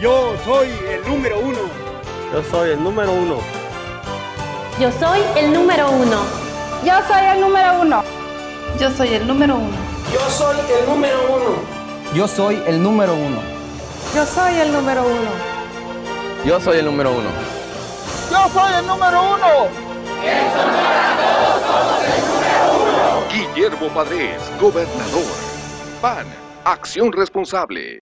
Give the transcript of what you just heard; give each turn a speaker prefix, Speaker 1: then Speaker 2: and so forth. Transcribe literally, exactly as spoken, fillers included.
Speaker 1: Yo soy el número uno.
Speaker 2: Yo soy el número uno.
Speaker 3: Yo soy el número uno.
Speaker 4: Yo soy el número uno.
Speaker 5: Yo soy el número uno.
Speaker 6: Yo soy el número uno.
Speaker 7: Yo soy el número uno.
Speaker 4: Yo soy el número uno.
Speaker 8: Yo soy el número uno.
Speaker 9: Yo soy el número uno.
Speaker 10: En Sonora todos somos el número uno.
Speaker 11: Guillermo Padres, gobernador. P A N, Acción Responsable.